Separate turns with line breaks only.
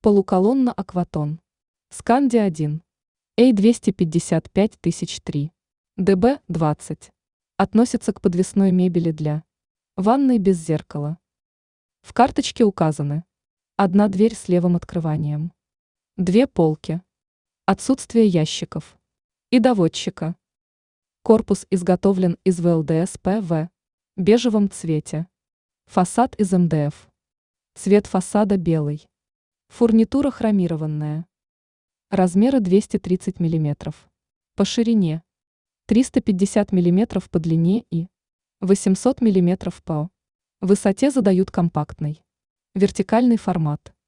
Полуколонна Акватон. Сканди-1. A255 003. ДБ-20. Относится к подвесной мебели для ванной без зеркала. В карточке указаны: одна дверь с левым открыванием, две полки, отсутствие ящиков и доводчика. Корпус изготовлен из ВЛДС ПВ, бежевом цвете. Фасад из МДФ. Цвет фасада белый. Фурнитура хромированная. Размеры 230 мм. По ширине 350 мм по длине и 800 мм по высоте задают компактный вертикальный формат.